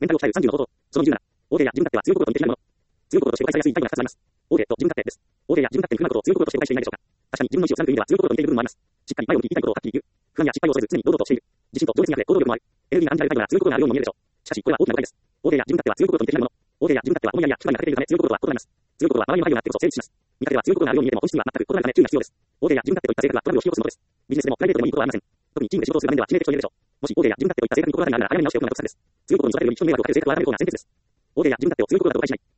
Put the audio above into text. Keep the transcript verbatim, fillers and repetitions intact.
メンタルを鍛えるさんじゅうの方法。そのにじゅうなな。オーケー や自分勝手は強国語と似て非なるもの。強国語として誤解されやすいタイプがふたつあります。オーケーと自分勝手です。オーケーや自分勝手に不満なことを強国語として誤解していないでしょうか。確かに自分の意思を貫く意味では強国語と似ている部分もあります。しっかり前を向き言いたいことをはっきり言う。不安や失敗を恐れず常に堂々としている。自信と情熱にあふれ行動力もある。エネルギーが感じられる態度なら強国語があるようにも見えるでしょう。しかし、これは大きな誤解です。オーケーや自分勝手は強国語と似て非なるもの。オーケーや自分勝手は思いやりや気配りが欠けているため強国語とは異なります。強国語は周りの配慮があってこそ成立します。見かけでは強国語があるように見えても本質には全く異なるため注意が必要です。オーケーや自分勝手といった性格がトラブルを引き起こすものです。ビジネスでもプライベートでもいいことはありません。特にチームで仕事をする場面では致命的と言えるでしょう。もしオーケーや自分勝手といった性格に心当たりがあるなら早めに直しておくのが得策です。強国語に育てるように一本迷惑をかける性格が現れる方が先決です。オーケーや自分勝手を強国語だと誤解しない。